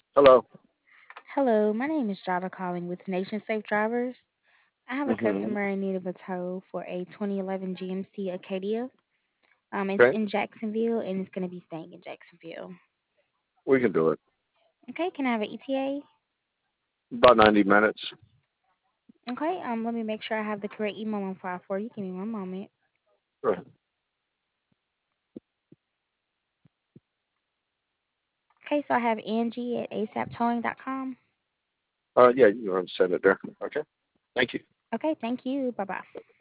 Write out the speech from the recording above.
Hello. Hello, my name is Java calling with Nation Safe Drivers. I have a Hmm. customer in need of a tow for a 2011 GMC Acadia. It's Okay, in Jacksonville and it's going to be staying in Jacksonville. we can do it. Okay, can I have an ETA? About 90 minutes. Okay, let me make sure I have the correct email on file for you. Give me one moment. Right. Okay, so I have Angie at asaptowing.com. Yeah, you want to send it there. Okay. Thank you. Okay, thank you. Bye bye.